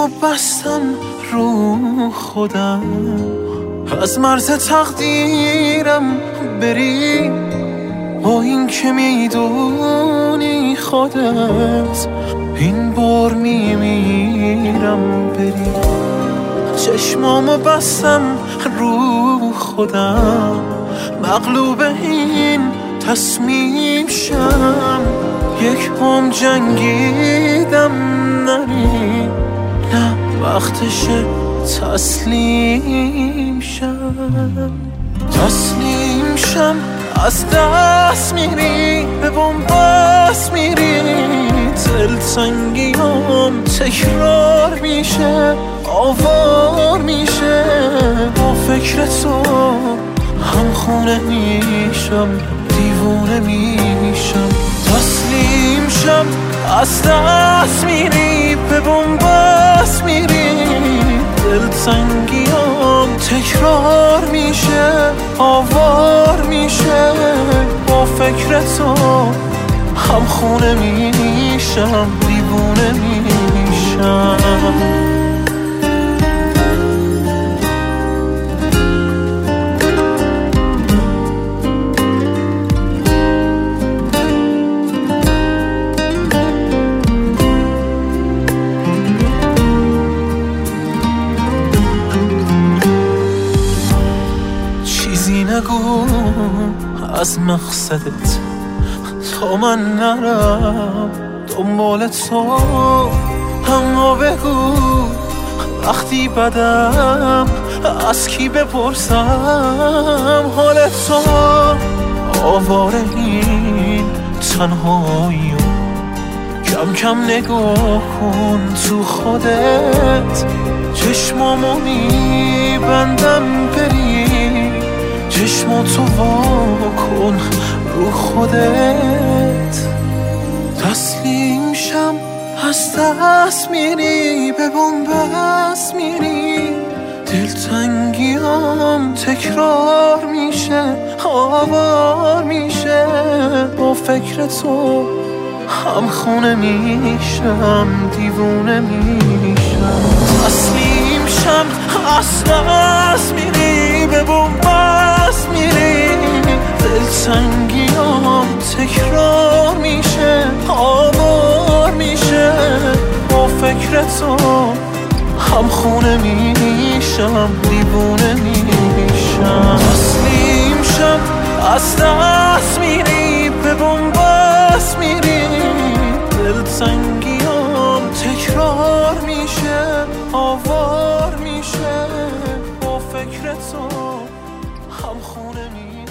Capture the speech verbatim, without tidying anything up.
چشمو بستم رو خودم، از مرز تقدیرم بری، با این که میدونی خودت این بار میمیرم بری. چشمامو بستم رو خودم، مغلوب این تصمیم شم، یک عمر جنگیدم نری، نه وقتشه تسلیم شم. تسلیم شم از دست میری، به بنبست میری، دلتنگیام تکرار میشه، آوار میشه، با فکر تو هم خونه میشم، دیوونه میشم. تسلیم شم از دست میری، به بنبست میری، دلتنگیام تکرار میشه، آوار میشه، با فکر تو هم خونه میشم، دیوونه میشم. چیزی نگو از مقصدت تا من نرم دنبال تو، اما بگو وقتی بدم از کی بپرسم حال تو. آواره این تنهاییو کم کم نگاه کن تو خودت، چشمامو میبندم بری، چشماتو وا کن رو خودت. تسلیم شم از دست میری، به بنبست میری، دلتنگیام تکرار میشه، آوار میشه، با فکر تو هم خونه میشم، دیوونه میشم. تسلیم شم از دست میری، به بنبست میری، دلتنگیام تکرار میشه، آوار میشه، با فکر تو هم خونه میشم، دیوونه میشم. تسلیم شم از دست میری، به بنبست میری، دلتنگیام تکرار میشه، آوار میشه، با فکر تو هم خونه میشم.